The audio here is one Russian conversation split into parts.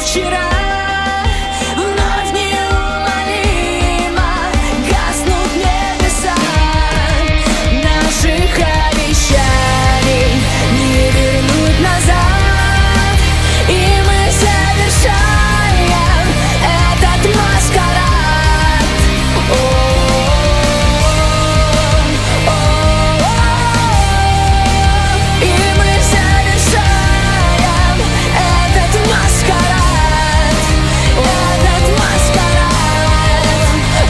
вечера вновь неумолимо гаснут небеса наших обещаний не вернуть назад, и мы совершаем этот маскарад. И мы совершаем этот маскарад, этот маскарад.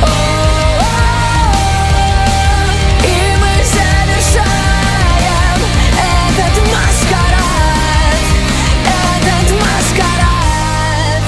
И мы совершаем этот маскарад, этот маскарад.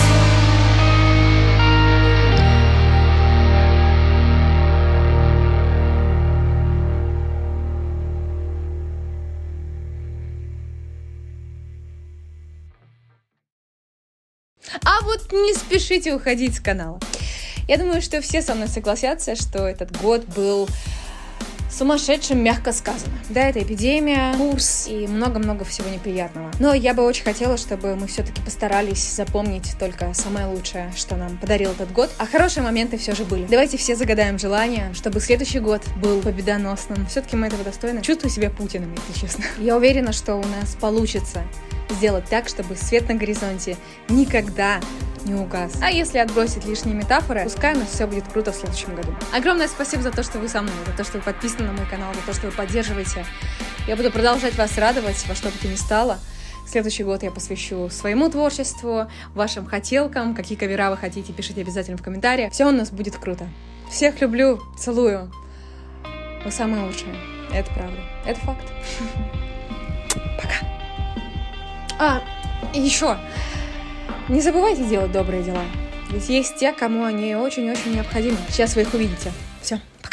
А вот не спешите уходить с канала. Я думаю, что все со мной согласятся, что этот год был сумасшедшим, мягко сказано. Да, это эпидемия, курс и много-много всего неприятного. Но я бы очень хотела, чтобы мы все-таки постарались запомнить только самое лучшее, что нам подарил этот год. А хорошие моменты все же были. Давайте все загадаем желание, чтобы следующий год был победоносным. Все-таки мы этого достойны. Чувствую себя Путиным, если честно. Я уверена, что у нас получится сделать так, чтобы свет на горизонте никогда не угас. А если отбросить лишние метафоры, пускай у нас все будет круто в следующем году. Огромное спасибо за то, что вы со мной, за то, что вы подписаны на мой канал, за то, что вы поддерживаете. Я буду продолжать вас радовать во что бы то ни стало. Следующий год я посвящу своему творчеству, вашим хотелкам. Какие кавера вы хотите, пишите обязательно в комментариях. Все у нас будет круто. Всех люблю, целую. Вы самые лучшие. Это правда. Это факт. Пока. И еще. Не забывайте делать добрые дела. Ведь есть те, кому они очень-очень необходимы. Сейчас вы их увидите. Все, пока.